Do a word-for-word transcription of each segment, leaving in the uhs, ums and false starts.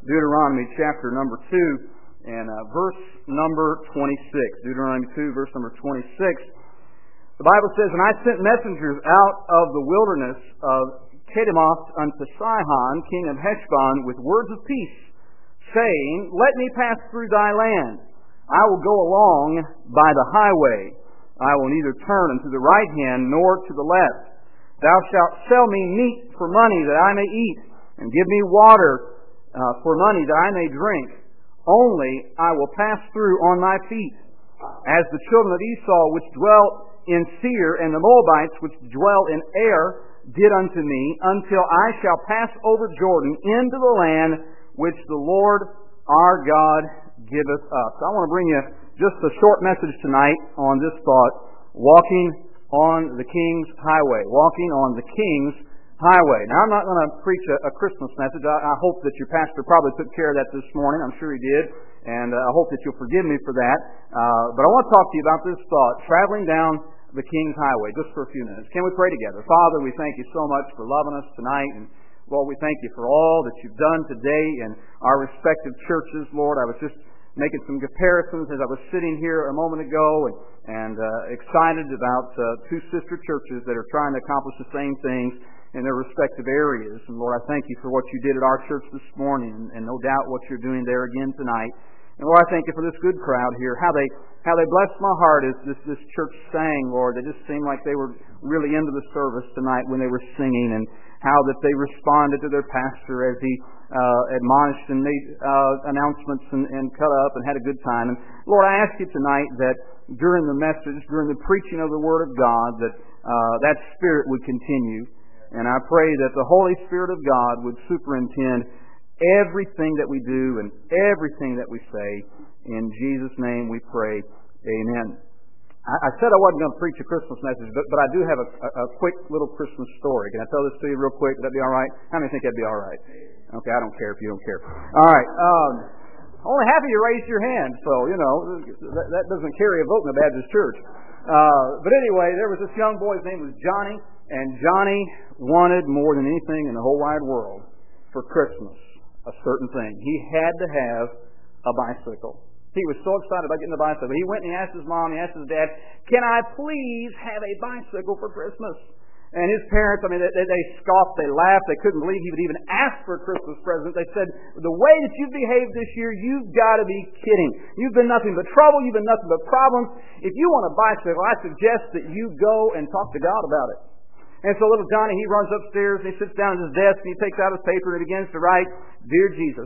Deuteronomy chapter number two and uh, verse number twenty-six. Deuteronomy two, verse number twenty-six. The Bible says, "And I sent messengers out of the wilderness of Kedemoth unto Sihon, king of Heshbon, with words of peace, saying, Let me pass through thy land. I will go along by the highway. I will neither turn unto the right hand nor to the left. Thou shalt sell me meat for money that I may eat, and give me water uh, for money that I may drink. Only I will pass through on my feet, as the children of Esau which dwell in Seir, and the Moabites which dwell in Ar did unto me, until I shall pass over Jordan into the land which the Lord our God giveth us." I want to bring you just a short message tonight on this thought: walking on the King's highway. Walking on the King's highway. Now, I'm not going to preach a, a Christmas message. I, I hope that your pastor probably took care of that this morning. I'm sure he did. And uh, I hope that you'll forgive me for that. Uh, but I want to talk to you about this thought: traveling down the King's highway, just for a few minutes. Can we pray together? Father, we thank you so much for loving us tonight. And Lord, we thank you for all that you've done today in our respective churches. Lord, I was just making some comparisons as I was sitting here a moment ago, and, and uh, excited about uh, two sister churches that are trying to accomplish the same things in their respective areas. And Lord, I thank you for what you did at our church this morning, and, and no doubt what you're doing there again tonight. And Lord, I thank you for this good crowd here. How they how they blessed my heart as this, this church sang, Lord. They just seemed like they were really into the service tonight when they were singing, and how that they responded to their pastor as he uh, admonished and made uh, announcements and, and cut up and had a good time. And Lord, I ask you tonight that during the message, during the preaching of the Word of God, that uh, that Spirit would continue. And I pray that the Holy Spirit of God would superintend everything that we do and everything that we say. In Jesus' name we pray. Amen. I, I said I wasn't going to preach a Christmas message, but, but I do have a, a, a quick little Christmas story. Can I tell this to you real quick? Would that be all right? How many think that'd be all right? Okay, I don't care if you don't care. All right. Um, only half of you raised your hand, so, you know, that, that doesn't carry a vote in the Baptist church. Uh, but anyway, there was this young boy. His name was Johnny, and Johnny wanted more than anything in the whole wide world for Christmas a certain thing. He had to have a bicycle. He was so excited about getting a bicycle. He went and he asked his mom, he asked his dad, "Can I please have a bicycle for Christmas?" And his parents, I mean, they, they scoffed, they laughed, they couldn't believe he would even ask for a Christmas present. They said, "The way that you've behaved this year, you've got to be kidding. You've been nothing but trouble, you've been nothing but problems. If you want a bicycle, I suggest that you go and talk to God about it." And so little Johnny, he runs upstairs and he sits down at his desk and he takes out his paper and he begins to write, "Dear Jesus,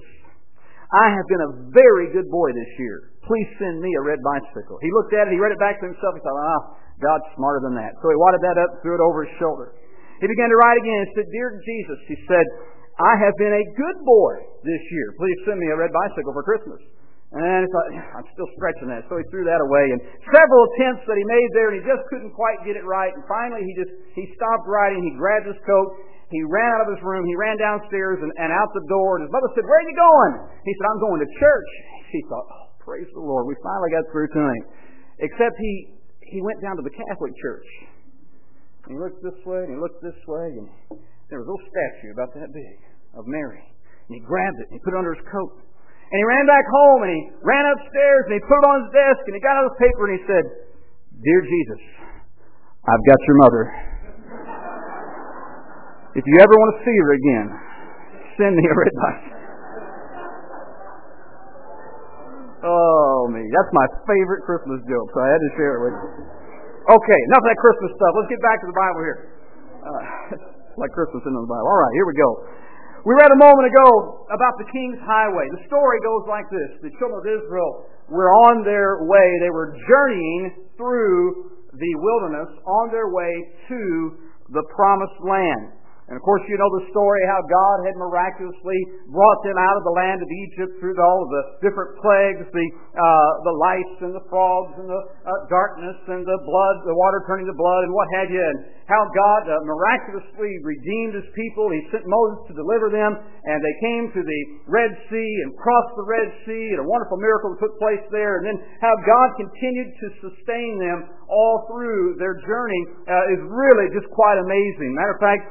I have been a very good boy this year. Please send me a red bicycle." He looked at it, he read it back to himself, he thought, ah, God's smarter than that. So he wadded that up, threw it over his shoulder. He began to write again and said, "Dear Jesus," he said, "I have been a good boy this year. Please send me a red bicycle for Christmas." And he thought, I'm still stretching that. So he threw that away. And several attempts that he made there, and he just couldn't quite get it right. And finally he just he stopped writing, he grabbed his coat, he ran out of his room, he ran downstairs and, and out the door, and his mother said, "Where are you going?" He said, "I'm going to church." He thought, oh, praise the Lord, we finally got through tonight. Except he he went down to the Catholic church. And he looked this way, and he looked this way, and there was a little statue about that big of Mary. And he grabbed it, and he put it under his coat. And he ran back home, and he ran upstairs, and he put it on his desk, and he got out his paper, and he said, "Dear Jesus, I've got your mother. If you ever want to see her again, send me a red bicycle." Oh, me. That's my favorite Christmas joke, so I had to share it with you. Okay, enough of that Christmas stuff. Let's get back to the Bible here. Uh, like Christmas in the Bible. All right, here we go. We read a moment ago about the King's highway. The story goes like this. The children of Israel were on their way. They were journeying through the wilderness on their way to the promised land. And of course, you know the story how God had miraculously brought them out of the land of Egypt through all of the different plagues, the uh, the lice and the frogs and the uh, darkness and the blood, the water turning to blood and what have you, and how God uh, miraculously redeemed His people. He sent Moses to deliver them, and they came to the Red Sea and crossed the Red Sea, and a wonderful miracle took place there. And then how God continued to sustain them all through their journey uh, is really just quite amazing. Matter of fact, I was reading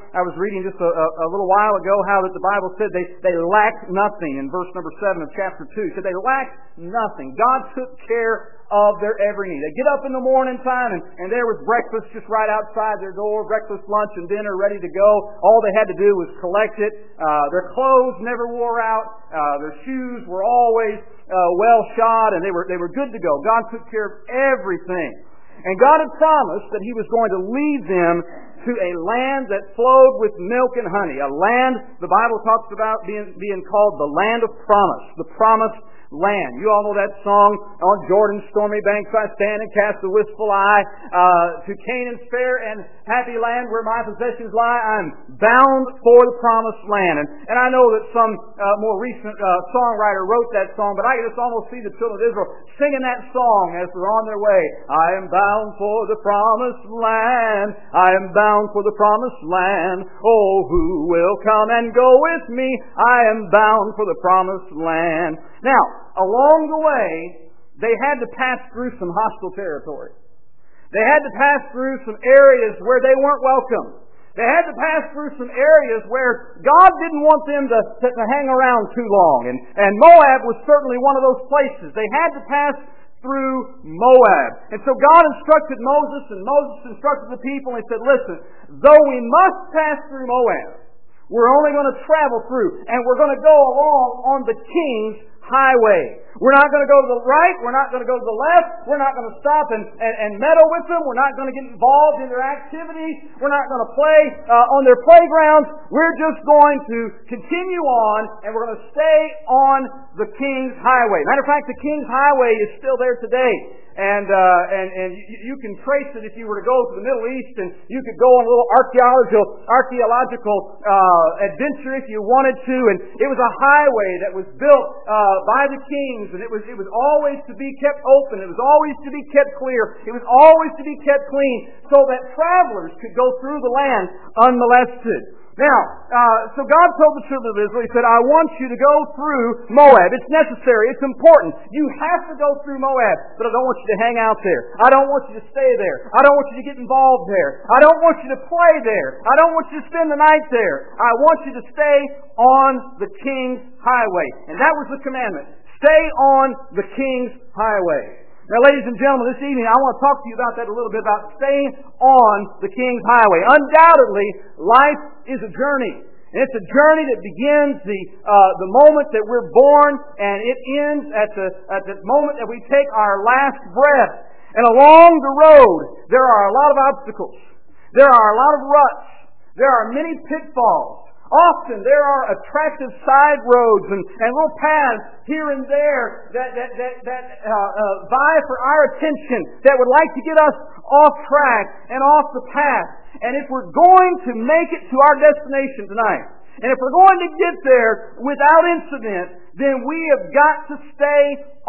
reading just a, a, a little while ago how that the Bible said they, they lacked nothing in verse number seven of chapter two. It said they lacked nothing. God took care of their every need. They get up in the morning time and, and there was breakfast just right outside their door, breakfast, lunch, and dinner ready to go. All they had to do was collect it. Uh, their clothes never wore out. Uh, their shoes were always uh, well shod, and they were they were good to go. God took care of everything. And God had promised that He was going to lead them to a land that flowed with milk and honey. A land the Bible talks about being, being called the land of promise. The promised land. You all know that song, on Jordan's stormy banks I stand and cast a wistful eye uh, to Canaan's fair and happy land where my possessions lie. I'm bound for the promised land. And, and I know that some uh, more recent uh, songwriter wrote that song, but I can just almost see the children of Israel singing that song as they're on their way. I am bound for the promised land. I am bound for the promised land. Oh, who will come and go with me? I am bound for the promised land. Now, along the way, they had to pass through some hostile territory. They had to pass through some areas where they weren't welcome. They had to pass through some areas where God didn't want them to, to, to hang around too long. And, and Moab was certainly one of those places. They had to pass through Moab. And so God instructed Moses, and Moses instructed the people, and He said, listen, though we must pass through Moab, we're only going to travel through, and we're going to go along on the king's highway. We're not going to go to the right. We're not going to go to the left. We're not going to stop and, and, and meddle with them. We're not going to get involved in their activities. We're not going to play uh, on their playgrounds. We're just going to continue on, and we're going to stay on the King's Highway. Matter of fact, the King's Highway is still there today. And, uh, and, and you, you can trace it if you were to go to the Middle East, and you could go on a little archaeological, archaeological, uh, adventure if you wanted to. And it was a highway that was built, uh, by the kings, and it was, it was always to be kept open. It was always to be kept clear. It was always to be kept clean so that travelers could go through the land unmolested. Now, uh, so God told the children of Israel, He said, I want you to go through Moab. It's necessary. It's important. You have to go through Moab, but I don't want you to hang out there. I don't want you to stay there. I don't want you to get involved there. I don't want you to play there. I don't want you to spend the night there. I want you to stay on the King's Highway. And that was the commandment. Stay on the King's Highway. Now, ladies and gentlemen, this evening I want to talk to you about that a little bit, about staying on the King's Highway. Undoubtedly, life is a journey. And it's a journey that begins the uh, the moment that we're born, and it ends at the at the moment that we take our last breath. And along the road, there are a lot of obstacles. There are a lot of ruts. There are many pitfalls. Often there are attractive side roads and, and little paths here and there that that that, that uh, uh, vie for our attention, that would like to get us off track and off the path. And if we're going to make it to our destination tonight, and if we're going to get there without incident, then we have got to stay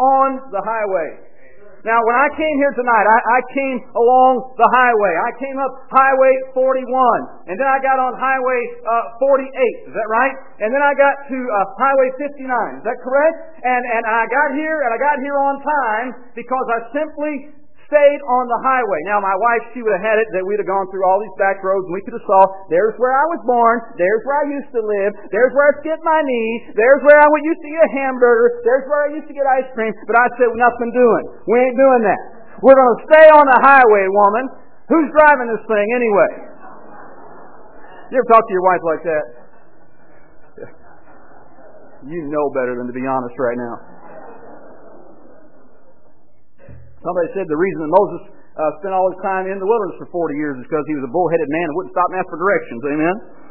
on the highway. Now, when I came here tonight, I, I came along the highway. I came up Highway forty-one, and then I got on Highway uh, forty-eight. Is that right? And then I got to uh, Highway fifty-nine. Is that correct? And and I got here, and I got here on time because I simply stayed on the highway. Now, my wife, she would have had it that we'd have gone through all these back roads, and we could have saw, there's where I was born, there's where I used to live, there's where I skipped my knee, there's where I used to get a hamburger, there's where I used to get ice cream, but I said, nothing doing. We ain't doing that. We're going to stay on the highway, woman. Who's driving this thing anyway? You ever talk to your wife like that? You know better than to be honest right now. Somebody said the reason that Moses uh, spent all his time in the wilderness for forty years is because he was a bullheaded man and wouldn't stop and ask for directions. Amen?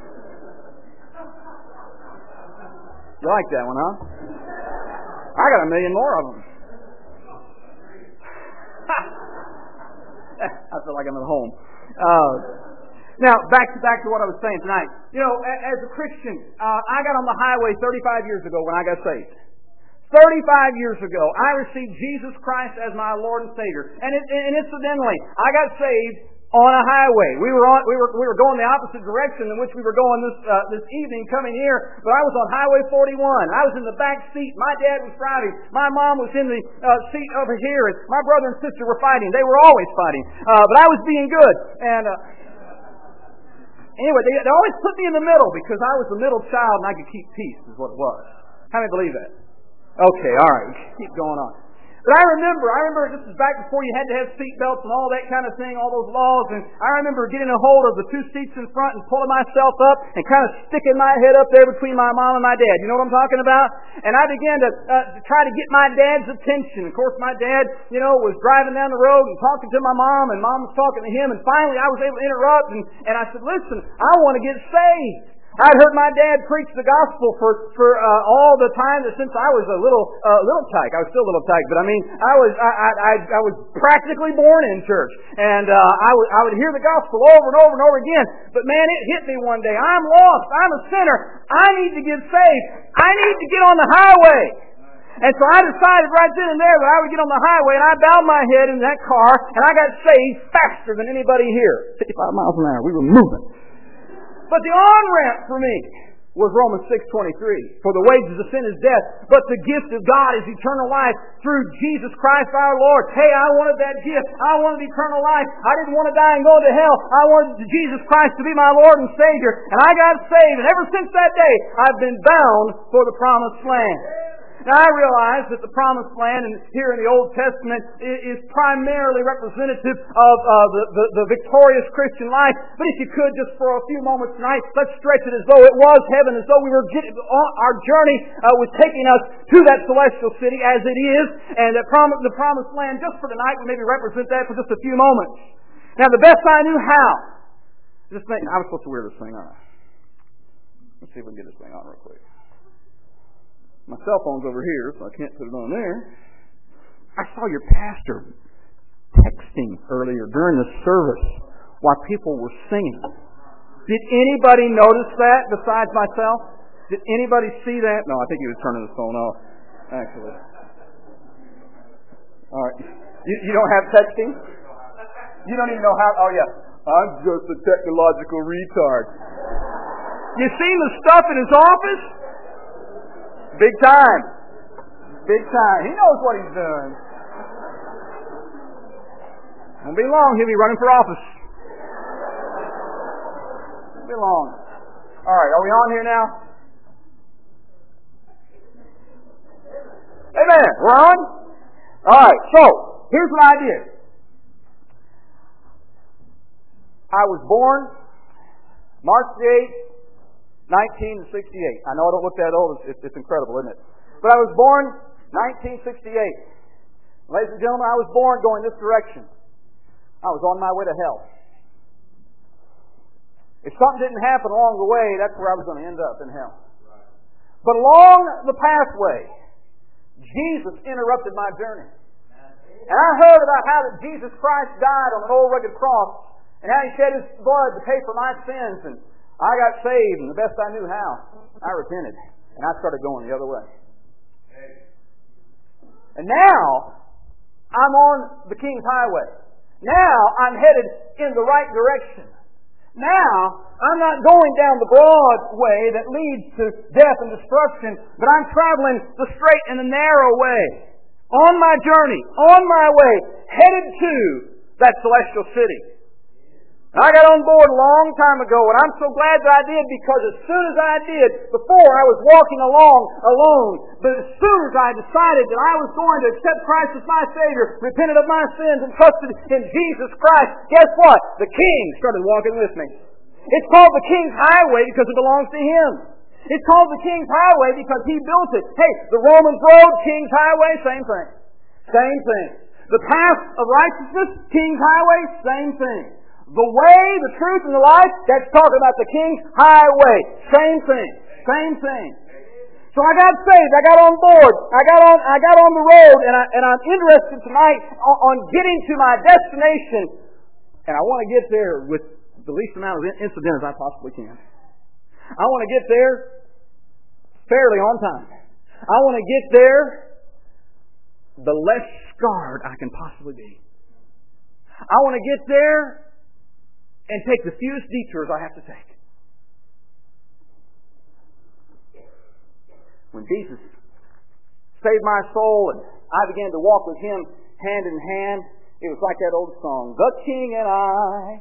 You like that one, huh? I got a million more of them. I feel like I'm at home. Uh, now, back to, back to what I was saying tonight. You know, as a Christian, uh, I got on the highway thirty-five years ago when I got saved. thirty-five years ago, I received Jesus Christ as my Lord and Savior. And, it, and incidentally, I got saved on a highway. We were on, we were, we were going the opposite direction in which we were going this, uh, this evening coming here, but I was on Highway forty-one. I was in the back seat. My dad was driving. My mom was in the uh, seat over here, and my brother and sister were fighting. They were always fighting. Uh, but I was being good. And, uh, Anyway, they, they always put me in the middle because I was the middle child and I could keep peace, is what it was. How many believe that? Okay, all right. Keep going on. But I remember, I remember this is back before you had to have seat belts and all that kind of thing, all those laws, and I remember getting a hold of the two seats in front and pulling myself up and kind of sticking my head up there between my mom and my dad. You know what I'm talking about? And I began to, uh, to try to get my dad's attention. Of course, my dad, you know, was driving down the road and talking to my mom, and mom was talking to him, and finally I was able to interrupt, and, and I said, listen, I want to get saved. I'd heard my dad preach the gospel for for uh, all the time that since I was a little uh, little tyke. I was still a little tyke, but I mean, I was I I, I, I was practically born in church, and uh, I would I would hear the gospel over and over and over again. But man, it hit me one day. I'm lost. I'm a sinner. I need to get saved. I need to get on the highway. And so I decided right then and there that I would get on the highway, and I bowed my head in that car, and I got saved faster than anybody here. fifty-five miles an hour. We were moving. But the on-ramp for me was Romans six twenty-three. For the wages of sin is death, but the gift of God is eternal life through Jesus Christ our Lord. Hey, I wanted that gift. I wanted eternal life. I didn't want to die and go to hell. I wanted Jesus Christ to be my Lord and Savior. And I got saved. And ever since that day, I've been bound for the promised land. Now, I realize that the Promised Land and here in the Old Testament is primarily representative of uh, the, the, the victorious Christian life. But if you could, just for a few moments tonight, let's stretch it as though it was heaven, as though we were getting, our journey uh, was taking us to that celestial city as it is. And the, prom- the Promised Land, just for tonight, we maybe represent that for just a few moments. Now, the best I knew how. This thing, I was supposed to wear this thing on. Let's see if we can get this thing on real quick. My cell phone's over here, so I can't put it on there. I saw your pastor texting earlier during the service while people were singing. Did anybody notice that besides myself? Did anybody see that? No, I think he was turning his phone off, actually. All right. You, you don't have texting? You don't even know how... Oh, yeah. I'm just a technological retard. You seen the stuff in his office? Big time. Big time. He knows what he's doing. Won't be long. He'll be running for office. Won't be long. All right. Are we on here now? Amen. We're on? All right. So, here's what I did. I was born March the eighth, nineteen sixty-eight. I know I don't look that old. It's, it's incredible, isn't it? But I was born nineteen sixty-eight. Ladies and gentlemen, I was born going this direction. I was on my way to hell. If something didn't happen along the way, that's where I was going to end up, in hell. But along the pathway, Jesus interrupted my journey. And I heard about how that Jesus Christ died on an old rugged cross, and how He shed His blood to pay for my sins, and I got saved, and the best I knew how, I repented, and I started going the other way. And now, I'm on the King's Highway. Now, I'm headed in the right direction. Now, I'm not going down the broad way that leads to death and destruction, but I'm traveling the straight and the narrow way. On my journey, on my way, headed to that celestial city. I got on board a long time ago, and I'm so glad that I did, because as soon as I did, before I was walking along alone, but as soon as I decided that I was going to accept Christ as my Savior, repented of my sins, and trusted in Jesus Christ, guess what? The King started walking with me. It's called the King's Highway because it belongs to Him. It's called the King's Highway because He built it. Hey, the Romans Road, King's Highway, same thing. Same thing. The path of righteousness, King's Highway, same thing. The way, the truth, and the life, that's talking about the King's Highway. Same thing. Same thing. So I got saved. I got on board. I got on I got on the road, and, I, and I'm interested tonight on, on getting to my destination. And I want to get there with the least amount of incident as I possibly can. I want to get there fairly on time. I want to get there the less scarred I can possibly be. I want to get there and take the fewest detours I have to take. When Jesus saved my soul and I began to walk with Him hand in hand, it was like that old song, "The King and I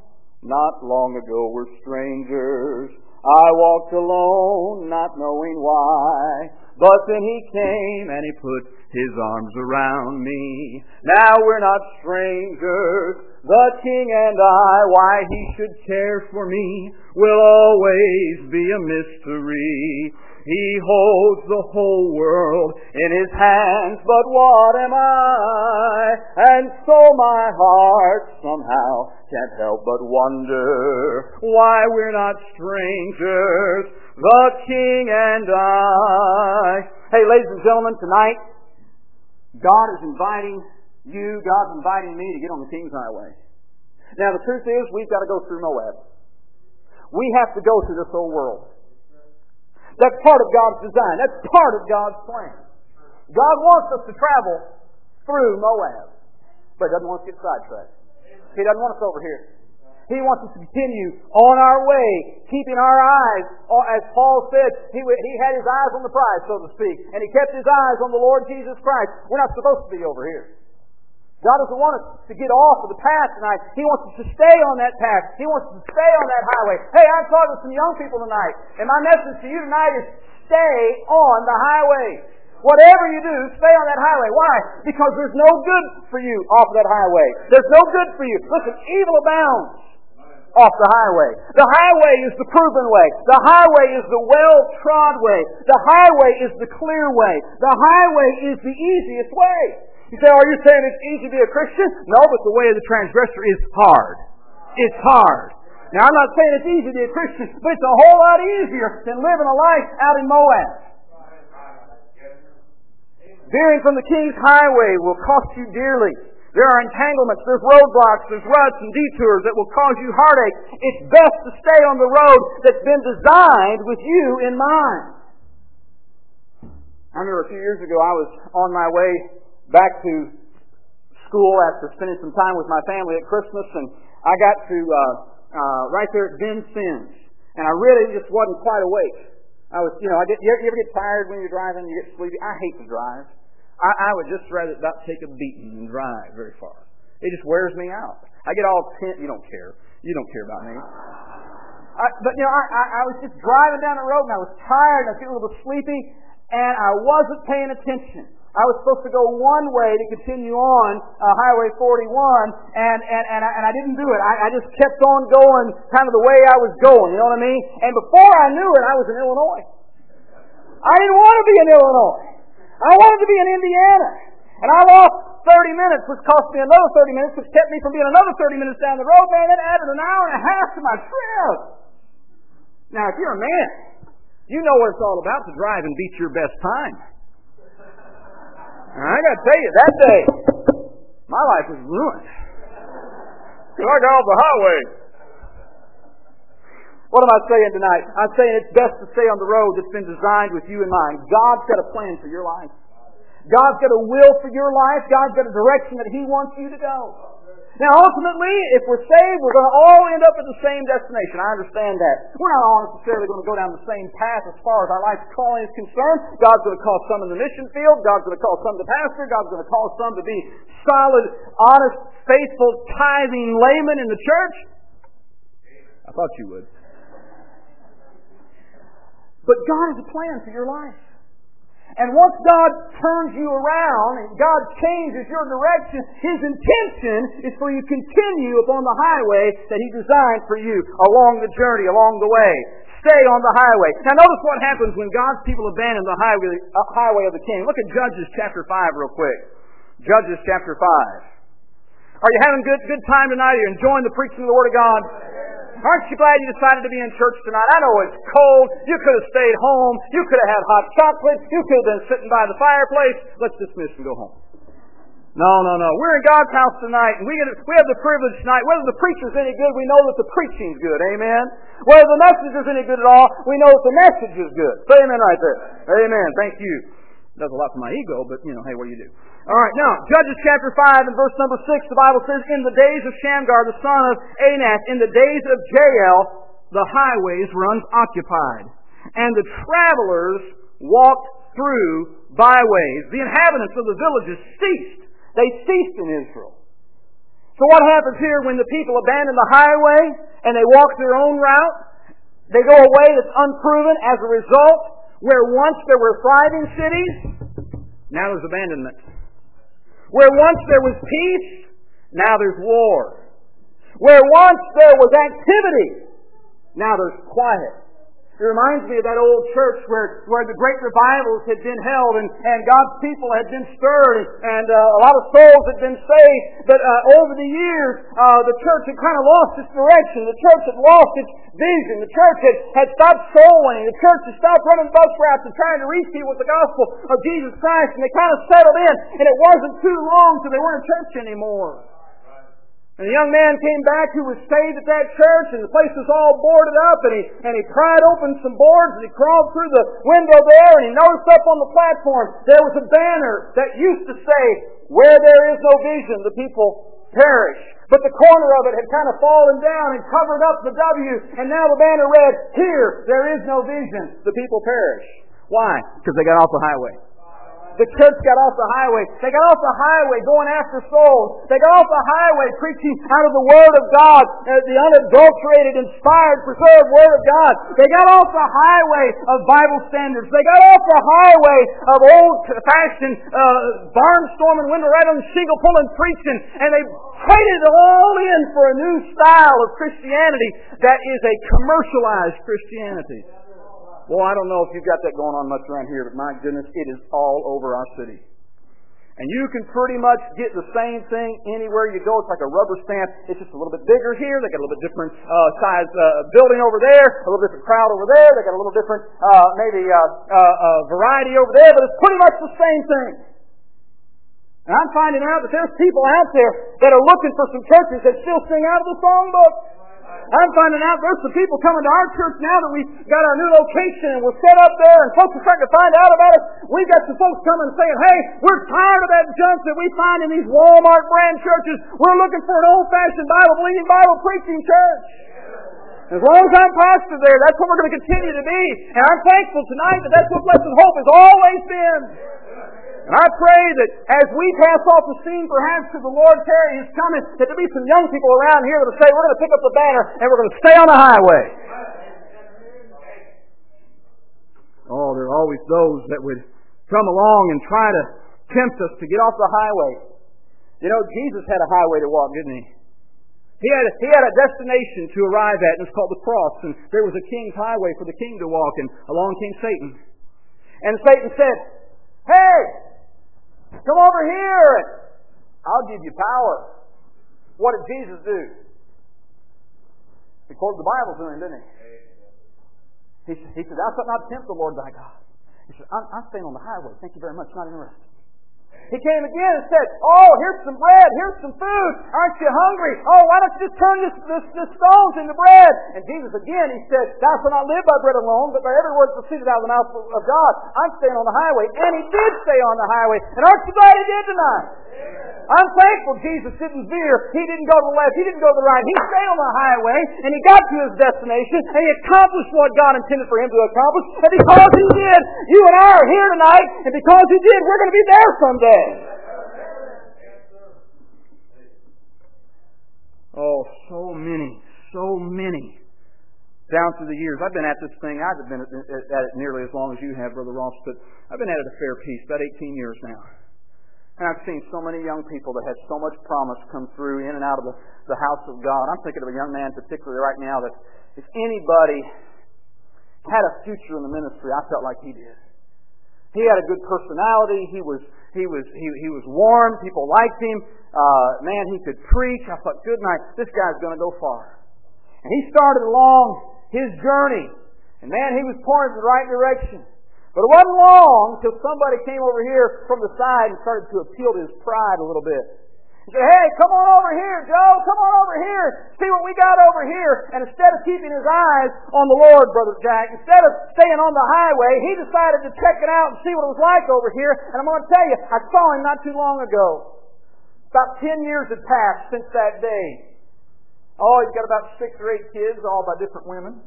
not long ago were strangers. I walked alone, not knowing why. But then He came and He put His arms around me. Now we're not strangers, the King and I. Why He should care for me will always be a mystery. He holds the whole world in His hands, but what am I? And so my heart somehow can't help but wonder why we're not strangers, the King and I. Hey, ladies and gentlemen, tonight, God is inviting you, God's inviting me to get on the King's Highway. Now, the truth is, we've got to go through Moab. We have to go through this whole world. That's part of God's design. That's part of God's plan. God wants us to travel through Moab, but He doesn't want us to get sidetracked. He doesn't want us over here. He wants us to continue on our way, keeping our eyes, as Paul said, he, he had his eyes on the prize, so to speak, and he kept his eyes on the Lord Jesus Christ. We're not supposed to be over here. God doesn't want us to get off of the path tonight. He wants us to stay on that path. He wants us to stay on that highway. Hey, I'm talking to some young people tonight, and my message to you tonight is stay on the highway. Whatever you do, stay on that highway. Why? Because there's no good for you off of that highway. There's no good for you. Listen, evil abounds off the highway. The highway is the proven way. The highway is the well-trod way. The highway is the clear way. The highway is the easiest way. You say, are you saying it's easy to be a Christian? No, but the way of the transgressor is hard. It's hard. Now, I'm not saying it's easy to be a Christian, but it's a whole lot easier than living a life out in Moab. Veering from the King's Highway will cost you dearly. There are entanglements, there's roadblocks, there's ruts and detours that will cause you heartache. It's best to stay on the road that's been designed with you in mind. I remember a few years ago I was on my way back to school after spending some time with my family at Christmas, and I got to uh, uh, right there at Vincennes, and I really just wasn't quite awake. I was, you know, I get, you ever get tired when you're driving? You get sleepy. I hate to drive. I, I would just rather not take a beating than drive very far. It just wears me out. I get all tense. You don't care. You don't care about me. I, but you know, I, I, I was just driving down the road, and I was tired, and I was getting a little sleepy, and I wasn't paying attention. I was supposed to go one way to continue on uh, Highway forty-one, and and and I, and I didn't do it. I, I just kept on going kind of the way I was going, you know what I mean? And before I knew it, I was in Illinois. I didn't want to be in Illinois. I wanted to be in Indiana. And I lost thirty minutes, which cost me another thirty minutes, which kept me from being another thirty minutes down the road. Man, that added an hour and a half to my trip. Now, if you're a man, you know what it's all about to drive and beat your best time. I got to tell you, that day, my life was ruined. Because I got off the highway. What am I saying tonight? I'm saying it's best to stay on the road that's been designed with you in mind. God's got a plan for your life. God's got a will for your life. God's got a direction that He wants you to go. Now, ultimately, if we're saved, we're going to all end up at the same destination. I understand that. We're not all necessarily going to go down the same path as far as our life's calling is concerned. God's going to call some in the mission field. God's going to call some to pastor. God's going to call some to be solid, honest, faithful, tithing laymen in the church. I thought you would. But God has a plan for your life. And once God turns you around and God changes your direction, His intention is for you to continue upon the highway that He designed for you along the journey, along the way. Stay on the highway. Now notice what happens when God's people abandon the highway, uh, highway of the King. Look at Judges chapter five real quick. Judges chapter five. Are you having good good time tonight? Are you enjoying the preaching of the Word of God? Aren't you glad you decided to be in church tonight? I know it's cold. You could have stayed home. You could have had hot chocolate. You could have been sitting by the fireplace. Let's dismiss and go home. No, no, no. We're in God's house tonight, and we get, we have the privilege tonight. Whether the preacher's any good, we know that the preaching's good. Amen? Whether the message is any good at all, we know that the message is good. Say amen right there. Amen. Thank you. Does a lot for my ego, but, you know, hey, what do you do? All right, now, Judges chapter five and verse number six, the Bible says, in the days of Shamgar, the son of Anath, in the days of Jael, the highways were unoccupied, and the travelers walked through byways. The inhabitants of the villages ceased. They ceased in Israel. So what happens here when the people abandon the highway and they walk their own route. They go a way that's unproven. As a result, where once there were thriving cities, now there's abandonment. Where once there was peace, now there's war. Where once there was activity, now there's quiet. It reminds me of that old church where, where the great revivals had been held and, and God's people had been stirred and, and uh, a lot of souls had been saved. But uh, over the years, uh, the church had kind of lost its direction. The church had lost its vision. The church had, had stopped soul winning. The church had stopped running bus routes and trying to reach people with the gospel of Jesus Christ. And they kind of settled in. And it wasn't too long till they weren't in church anymore. And a young man came back who was saved at that church, and the place was all boarded up, and he, and he pried open some boards, and he crawled through the window there, and he noticed up on the platform there was a banner that used to say, "Where there is no vision, the people perish." But the corner of it had kind of fallen down and covered up the W, and now the banner read, "Here there is no vision, the people perish." Why? Because they got off the highway. The church got off the highway. They got off the highway going after souls. They got off the highway preaching out of the Word of God, the unadulterated, inspired, preserved Word of God. They got off the highway of Bible standards. They got off the highway of old-fashioned uh, barnstorming, window right on the shingle pulling preaching, and they traded it all in for a new style of Christianity that is a commercialized Christianity. Well, I don't know if you've got that going on much around here, but my goodness, it is all over our city. And you can pretty much get the same thing anywhere you go. It's like a rubber stamp. It's just a little bit bigger here. They got a little bit different uh, size uh, building over there, a little different crowd over there. They got a little different uh, maybe uh, uh, uh, variety over there, but it's pretty much the same thing. And I'm finding out that there's people out there that are looking for some churches that still sing out of the songbook. I'm finding out there's some people coming to our church now that we've got our new location and we're set up there and folks are starting to find out about us. We've got some folks coming and saying, "Hey, we're tired of that junk that we find in these Walmart brand churches. We're looking for an old-fashioned Bible-believing, Bible-preaching church." As long as I'm pastor there, that's what we're going to continue to be. And I'm thankful tonight that that's what Blessed Hope has always been. And I pray that as we pass off the scene, perhaps to the Lord Terry is coming, that there'll be some young people around here that will say, "We're going to pick up the banner and we're going to stay on the highway." Oh, there are always those that would come along and try to tempt us to get off the highway. You know, Jesus had a highway to walk, didn't he? He had, a, he had a destination to arrive at, and it's called the cross. And there was a king's highway for the king to walk, and along came Satan. And Satan said, "Hey, come over here, and I'll give you power." What did Jesus do? He quoted the Bible to him, didn't he? He, he said, "Thou shalt not tempt the Lord thy God." He said, I'm, I'm staying on the highway. Thank you very much. Not interested. He came again and said, "Oh, here's some bread. Here's some food. Aren't you hungry? Oh, why don't you just turn this, this, this stones into bread?" And Jesus again, he said, "Thou shalt not live by bread alone, but by every word that proceeded out of the mouth of God." I'm staying on the highway. And he did stay on the highway. And aren't you glad he did tonight? I'm thankful Jesus didn't veer. He didn't go to the left. He didn't go to the right. He stayed on the highway, and he got to his destination, and he accomplished what God intended for him to accomplish. And because he did, you and I are here tonight, and because he did, we're going to be there someday. Oh, so many, so many. Down through the years, I've been at this thing. I've been at it nearly as long as you have, Brother Ross, but I've been at it a fair piece, about eighteen years now. And I've seen so many young people that had so much promise come through in and out of the, the house of God. I'm thinking of a young man particularly right now that if anybody had a future in the ministry, I felt like he did. He had a good personality. He was he was he, he was warm. People liked him. Uh, man, he could preach. I thought, good night, this guy's going to go far. And he started along his journey. And man, he was pointed in the right direction. But it wasn't long until somebody came over here from the side and started to appeal to his pride a little bit. He said, "Hey, come on over here, Joe. Come on over here. See what we got over here." And instead of keeping his eyes on the Lord, Brother Jack, instead of staying on the highway, he decided to check it out and see what it was like over here. And I'm going to tell you, I saw him not too long ago. About ten years had passed since that day. Oh, he's got about six or eight kids, all by different women.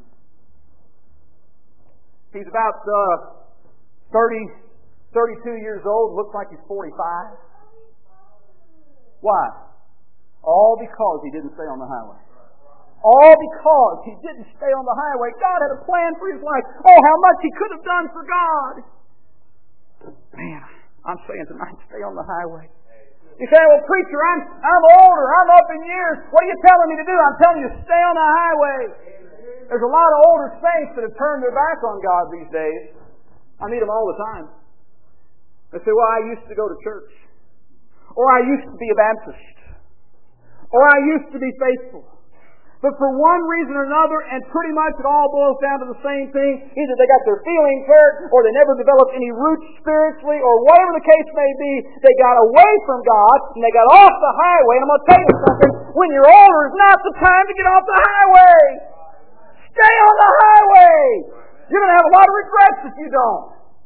He's about uh, thirty, thirty-two years old. Looks like he's forty-five. Why? All because he didn't stay on the highway. All because he didn't stay on the highway. God had a plan for his life. Oh, how much he could have done for God. Man, I'm saying tonight, stay on the highway. You say, well, preacher, I'm I'm older. I'm up in years. What are you telling me to do? I'm telling you, stay on the highway. There's a lot of older saints that have turned their back on God these days. I meet them all the time. They say, well, I used to go to church. Or I used to be a Baptist. Or I used to be faithful. But for one reason or another, and pretty much it all boils down to the same thing, either they got their feelings hurt, or they never developed any roots spiritually, or whatever the case may be, they got away from God, and they got off the highway. And I'm going to tell you something, when you're older is not the time to get off the highway. Stay on the highway. You're going to have a lot of regrets if you don't.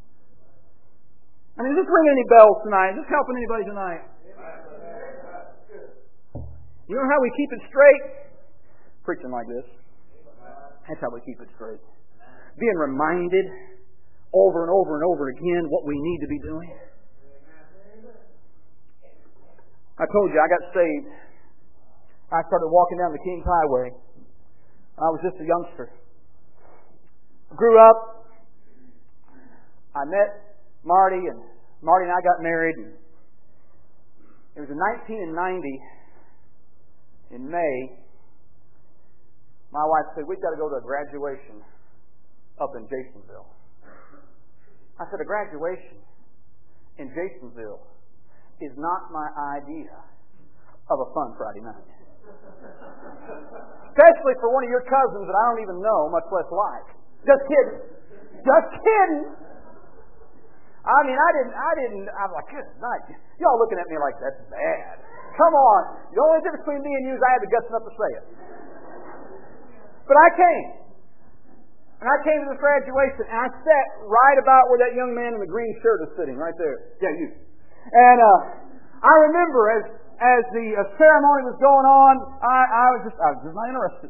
I mean, is this ringing any bells tonight? Is this helping anybody tonight? You know how we keep it straight? Preaching like this. That's how we keep it straight. Being reminded over and over and over again what we need to be doing. I told you, I got saved. I started walking down the King's Highway. I was just a youngster. Grew up. I met Marty, and Marty and I got married. And it was in nineteen ninety, in May. My wife said, we've got to go to a graduation up in Jasonville. I said, a graduation in Jasonville is not my idea of a fun Friday night. Especially for one of your cousins that I don't even know, much less like. Just kidding. Just kidding. I mean, I didn't, I didn't, I'm like, good night. Y'all looking at me like, that's bad. Come on. The only difference between me and you is I had the guts enough to say it. But I came. And I came to this graduation, and I sat right about where that young man in the green shirt is sitting, right there. Yeah, you. And uh, I remember as as the uh, ceremony was going on, I, I was just I was just not interested.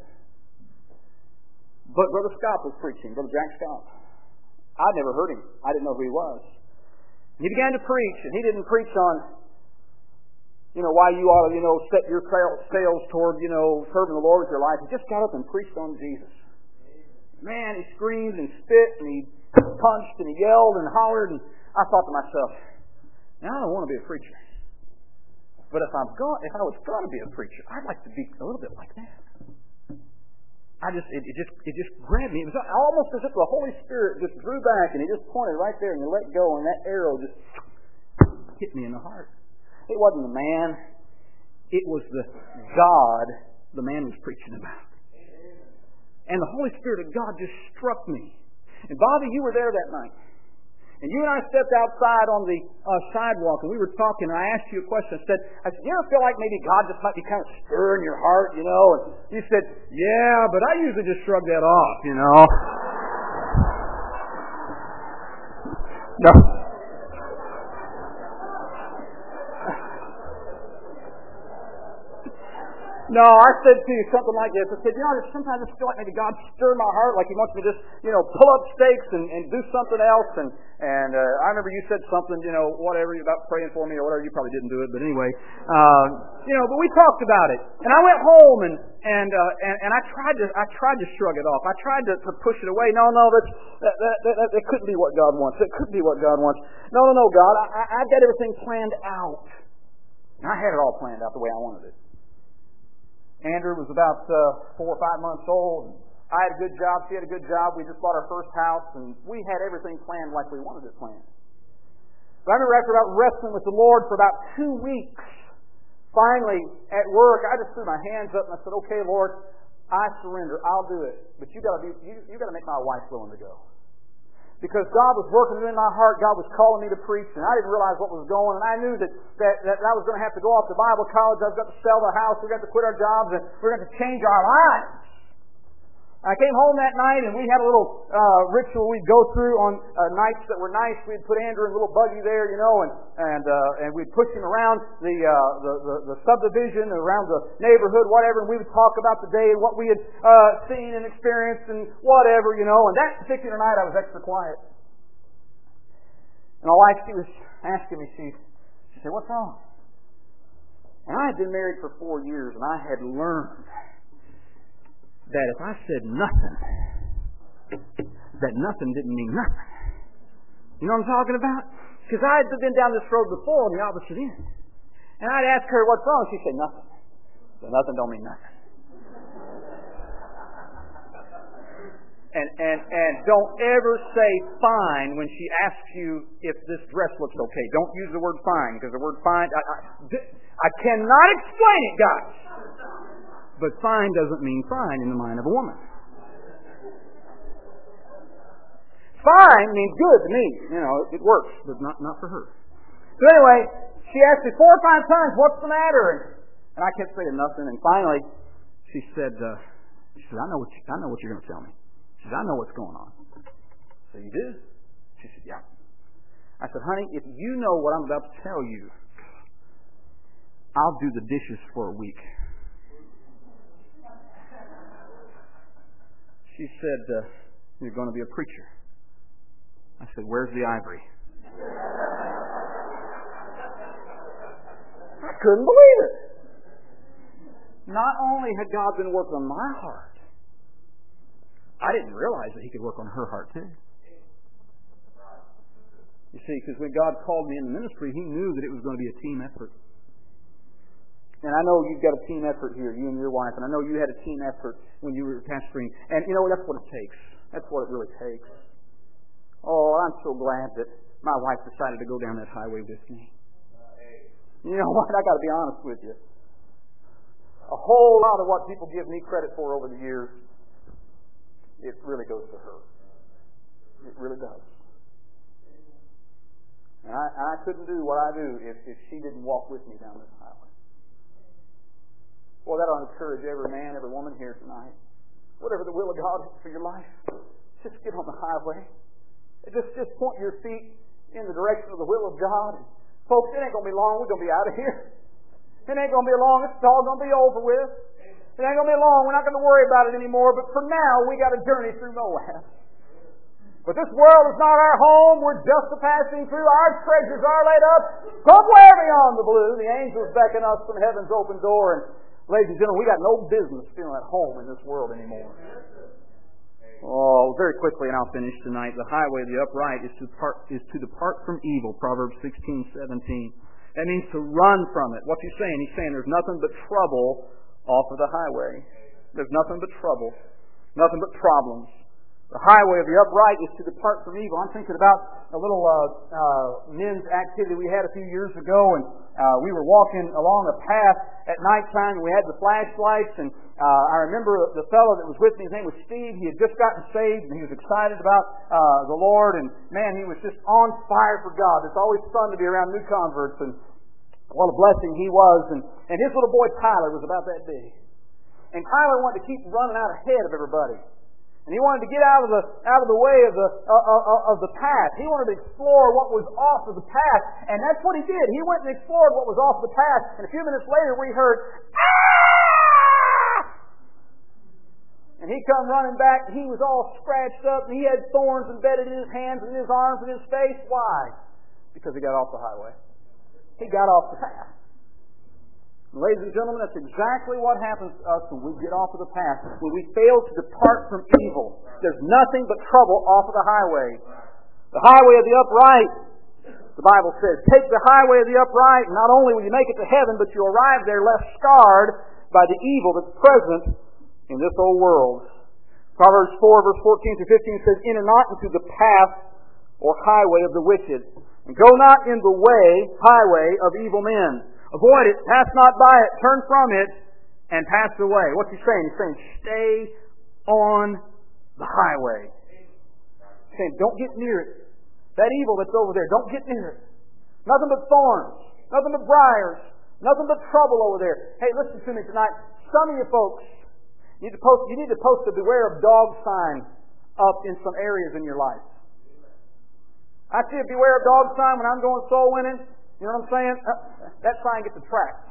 But Brother Scott was preaching, Brother Jack Scott. I'd never heard him. I didn't know who he was. He began to preach, and he didn't preach on, you know, why you ought to, you know, set your sails toward, you know, serving the Lord with your life. He just got up and preached on Jesus. Man, he screamed and spit, and he punched, and he yelled and hollered, and I thought to myself, now I don't want to be a preacher. But if I'm going, if I was going to be a preacher, I'd like to be a little bit like that. I just, it, it just, it just grabbed me. It was almost as if the Holy Spirit just drew back, and he just pointed right there, and he let go, and that arrow just hit me in the heart. It wasn't the man. It was the God the man was preaching about. And the Holy Spirit of God just struck me. And Bobby, you were there that night. And you and I stepped outside on the uh, sidewalk, and we were talking, and I asked you a question. I said, I said, you ever feel like maybe God just might be kind of stirring your heart, you know? And you said, yeah, but I usually just shrug that off, you know? No. No, I said to you something like this. I said, you know, sometimes I feel like maybe God stirred my heart, like He wants me to just, you know, pull up stakes and, and do something else. And and uh, I remember you said something, you know, whatever about praying for me or whatever. You probably didn't do it, but anyway, uh, you know. But we talked about it, and I went home and and uh, and, and I tried to I tried to shrug it off. I tried to, to push it away. No, no, that's, that, that that that that couldn't be what God wants. That couldn't be what God wants. No, no, no, God, I, I've got everything planned out. And I had it all planned out the way I wanted it. Andrew was about uh, four or five months old. I had a good job. She had a good job. We just bought our first house, and we had everything planned like we wanted it planned. But I remember after about wrestling with the Lord for about two weeks, finally at work, I just threw my hands up and I said, "Okay, Lord, I surrender. I'll do it. But you got to be, you, you got to make my wife willing to go." Because God was working in my heart, God was calling me to preach, and I didn't realize what was going on. And I knew that, that, that I was going to have to go off to Bible college. I was going to sell the house. We were going to quit our jobs, and we were going to change our lives. I came home that night, and we had a little uh, ritual we'd go through on uh, nights that were nice. We'd put Andrew in a little buggy there, you know, and and uh, and we'd push him around the, uh, the, the the subdivision, around the neighborhood, whatever, and we would talk about the day and what we had uh, seen and experienced and whatever, you know. And that particular night, I was extra quiet. And my wife, she was asking me, she, she said, "What's wrong?" And I had been married for four years, and I had learned that if I said nothing, that nothing didn't mean nothing. You know what I'm talking about? Because I had been down this road before on the opposite end. And I'd ask her, what's wrong? She'd say, nothing. So nothing don't mean nothing. And, and, and don't ever say fine when she asks you if this dress looks okay. Don't use the word fine, because the word fine, I, I, I cannot explain it, guys. But fine doesn't mean fine in the mind of a woman. Fine means good to me. You know, it works, but not, not for her. So anyway, she asked me four or five times, what's the matter? And, and I kept saying nothing. And finally, she said, uh, she said, I know what you, I know what you're going to tell me. She said, I know what's going on. So you do? She said, yeah. I said, honey, if you know what I'm about to tell you, I'll do the dishes for a week. She said, uh, you're going to be a preacher. I said, where's the ivory? I couldn't believe it. Not only had God been working on my heart, I didn't realize that He could work on her heart too. You see, because when God called me in the ministry, He knew that it was going to be a team effort. And I know you've got a team effort here, you and your wife, and I know you had a team effort when you were pastoring. And you know, that's what it takes. That's what it really takes. Oh, I'm so glad that my wife decided to go down that highway with me. You know what? I got to be honest with you. A whole lot of what people give me credit for over the years, it really goes to her. It really does. And I, I couldn't do what I do if, if she didn't walk with me down this highway. Well, that'll encourage every man, every woman here tonight. Whatever the will of God is for your life, just get on the highway. Just, just point your feet in the direction of the will of God. And folks, it ain't going to be long. We're going to be out of here. It ain't going to be long. It's all going to be over with. It ain't going to be long. We're not going to worry about it anymore. But for now, we got a journey through Moab. But this world is not our home. We're just a passing through. Our treasures are laid up somewhere beyond the blue. The angels beckon us from heaven's open door. And ladies and gentlemen, we got no business feeling at home in this world anymore. Oh, very quickly, and I'll finish tonight. The highway of the upright is to depart, is to depart from evil, Proverbs sixteen seventeen. That means to run from it. What's he saying? He's saying there's nothing but trouble off of the highway. There's nothing but trouble. Nothing but problems. The highway of the upright is to depart from evil. I'm thinking about a little uh, uh, men's activity we had a few years ago, and uh, we were walking along a path at nighttime, and we had the flashlights, and uh, I remember the fellow that was with me, his name was Steve. He had just gotten saved, and he was excited about uh, the Lord, and man, he was just on fire for God. It's always fun to be around new converts, and what a blessing he was. And, and his little boy Tyler was about that big. And Tyler wanted to keep running out ahead of everybody. And he wanted to get out of the out of the way of the uh, uh, of the path. He wanted to explore what was off of the path, and that's what he did. He went and explored what was off the path. And a few minutes later, we heard, "Ah!" And he come running back. He was all scratched up, and he had thorns embedded in his hands and his arms and his face. Why? Because he got off the highway. He got off the path. Ladies and gentlemen, that's exactly what happens to us when we get off of the path. When we fail to depart from evil. There's nothing but trouble off of the highway. The highway of the upright, the Bible says, take the highway of the upright, and not only will you make it to heaven, but you'll arrive there less scarred by the evil that's present in this old world. Proverbs four, verse fourteen through fifteen says, enter not into the path or highway of the wicked, and go not in the way, highway of evil men. Avoid it, pass not by it, turn from it, and pass away. What's he saying? He's saying, stay on the highway. He's saying, don't get near it. That evil that's over there, don't get near it. Nothing but thorns, nothing but briars, nothing but trouble over there. Hey, listen to me tonight. Some of you folks, you need to post, you need to post a beware of dog sign up in some areas in your life. I see a beware of dog sign when I'm going soul winning. You know what I'm saying? Uh, that sign gets attracted.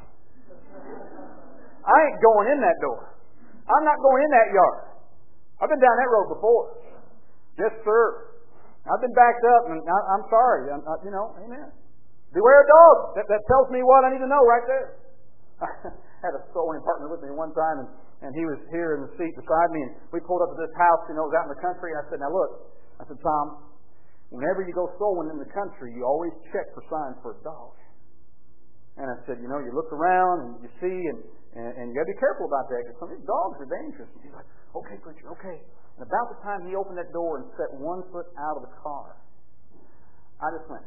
I ain't going in that door. I'm not going in that yard. I've been down that road before. Yes, sir. I've been backed up, and I, I'm sorry. I'm, I, you know, amen. Beware of dogs. That, that tells me what I need to know right there. I had a soul winning partner with me one time, and And he was here in the seat beside me, and we pulled up to this house, you know, it was out in the country, and I said, now look, I said, Tom, whenever you go soul winning in the country, you always check for signs for a dog. And I said, you know, you look around and you see, and, and, and you got to be careful about that, because some of these dogs are dangerous. And he's like, okay, preacher, okay. And about the time he opened that door and set one foot out of the car, I just went,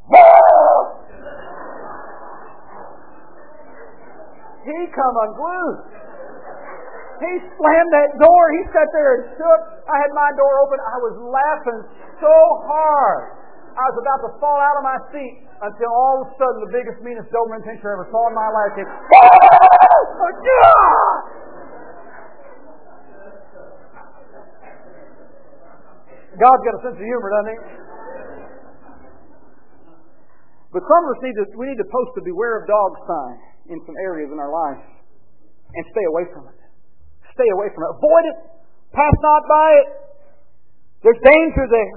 he come unglued. He slammed that door. He sat there and shook. I had my door open. I was laughing so hard. I was about to fall out of my seat until all of a sudden the biggest, meanest Doberman pincher I ever saw in my life came. God's got a sense of humor, doesn't he? But some of us need to, we need to post the beware of dog sign in some areas in our life and stay away from it. Stay away from it. Avoid it. Pass not by it. There's danger there.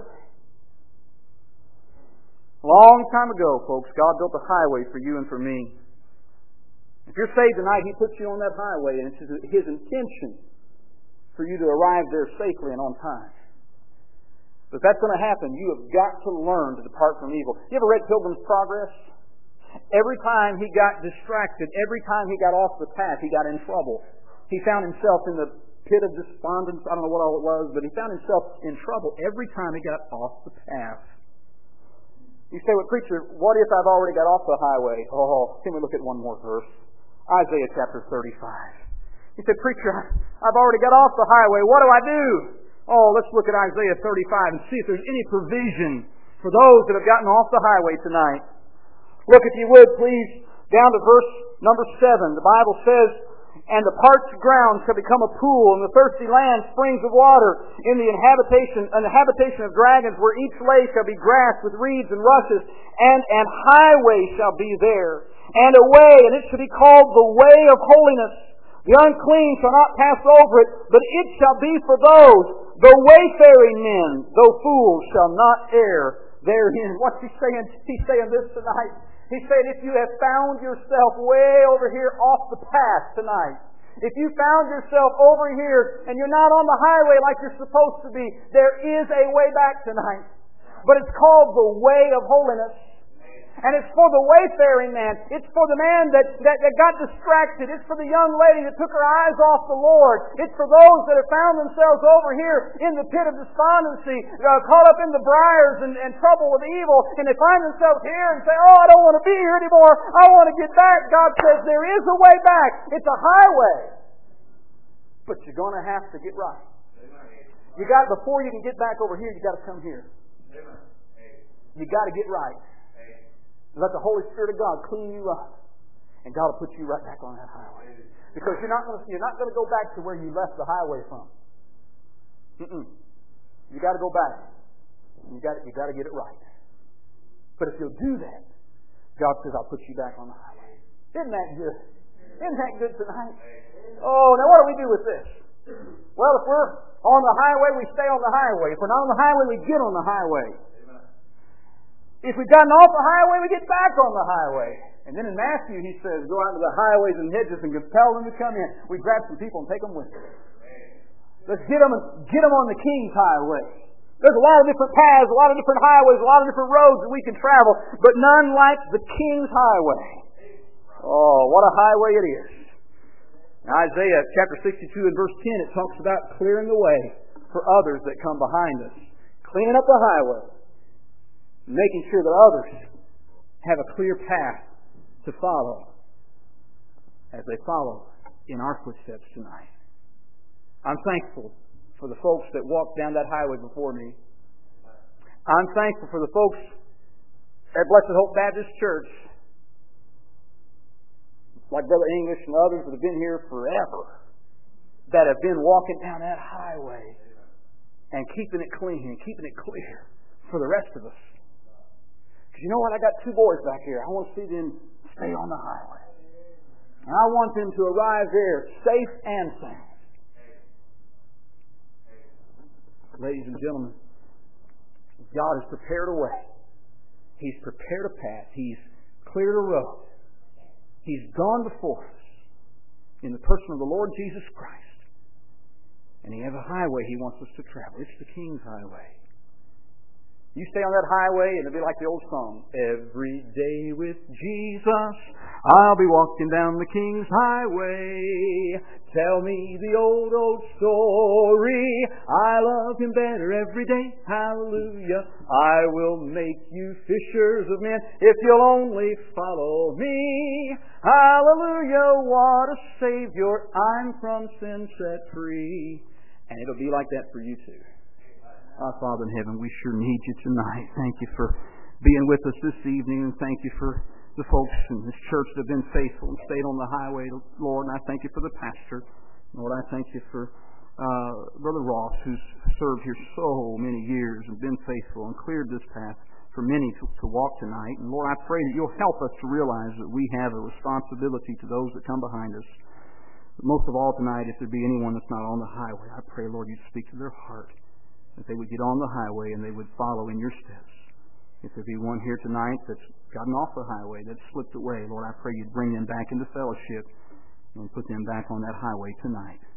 A long time ago, folks, God built a highway for you and for me. If you're saved tonight, He puts you on that highway, and it's His intention for you to arrive there safely and on time. But if that's going to happen, you have got to learn to depart from evil. You ever read Pilgrim's Progress? Every time he got distracted, every time he got off the path, he got in trouble. He found himself in the pit of despondence. I don't know what all it was, but he found himself in trouble every time he got off the path. You say, well, preacher, what if I've already got off the highway? Oh, can we look at one more verse? Isaiah chapter thirty-five. He said, preacher, I've already got off the highway. What do I do? Oh, let's look at Isaiah thirty-five and see if there's any provision for those that have gotten off the highway tonight. Look, if you would, please, down to verse number seven. The Bible says, and the parched ground shall become a pool, and the thirsty land springs of water. In the inhabitation, in the habitation of dragons, where each lay shall be grass with reeds and rushes, and an highway shall be there, and a way, and it shall be called the way of holiness. The unclean shall not pass over it, but it shall be for those, the wayfaring men, though fools, shall not err therein. What's he saying? He's saying this tonight. He's saying, if you have found yourself way over here off the path tonight, if you found yourself over here and you're not on the highway like you're supposed to be, there is a way back tonight. But it's called the way of holiness. And it's for the wayfaring man. It's for the man that, that, that got distracted. It's for the young lady that took her eyes off the Lord. It's for those that have found themselves over here in the pit of despondency, uh, caught up in the briars and, and trouble with evil, and they find themselves here and say, oh, I don't want to be here anymore. I want to get back. God says there is a way back. It's a highway. But you're going to have to get right. You got, before you can get back over here, you got to come here. You got to get right. Let the Holy Spirit of God clean you up, and God will put you right back on that highway. Because you're not going to, you're not going to go back to where you left the highway from. Mm-mm. You got to go back. You got you got to get it right. But if you'll do that, God says, "I'll put you back on the highway." Isn't that good? Isn't that good tonight? Oh, now what do we do with this? Well, if we're on the highway, we stay on the highway. If we're not on the highway, we get on the highway. If we've gotten off the highway, we get back on the highway. And then in Matthew, he says, go out to the highways and hedges and compel them to come in. We grab some people and take them with us. Let's get them, get them on the King's highway. There's a lot of different paths, a lot of different highways, a lot of different roads that we can travel, but none like the King's highway. Oh, what a highway it is. Now, Isaiah chapter sixty-two and verse ten, it talks about clearing the way for others that come behind us. Cleaning up the highway. Making sure that others have a clear path to follow as they follow in our footsteps tonight. I'm thankful for the folks that walked down that highway before me. I'm thankful for the folks at Blessed Hope Baptist Church, like Brother English and others that have been here forever, that have been walking down that highway and keeping it clean and keeping it clear for the rest of us. Because you know what? I got two boys back here. I want to see them stay on the highway. And I want them to arrive there safe and sound. Ladies and gentlemen, God has prepared a way. He's prepared a path. He's cleared a road. He's gone before us. in the person of the Lord Jesus Christ. And He has a highway He wants us to travel. It's the King's highway. You stay on that highway and it'll be like the old song. Every day with Jesus, I'll be walking down the King's highway. Tell me the old, old story. I love Him better every day. Hallelujah. I will make you fishers of men if you'll only follow me. Hallelujah. What a Savior. I'm from sin set free. And it'll be like that for you too. Our Father in heaven, we sure need You tonight. Thank You for being with us this evening, and thank You for the folks in this church that have been faithful and stayed on the highway, Lord. And I thank You for the pastor. Lord, I thank You for uh, Brother Ross, who's served here so many years and been faithful and cleared this path for many to, to walk tonight. And Lord, I pray that You'll help us to realize that we have a responsibility to those that come behind us. But most of all tonight, if there be anyone that's not on the highway, I pray, Lord, You'd speak to their heart, that they would get on the highway and they would follow in Your steps. If there be one here tonight that's gotten off the highway, that's slipped away, Lord, I pray You'd bring them back into fellowship and put them back on that highway tonight.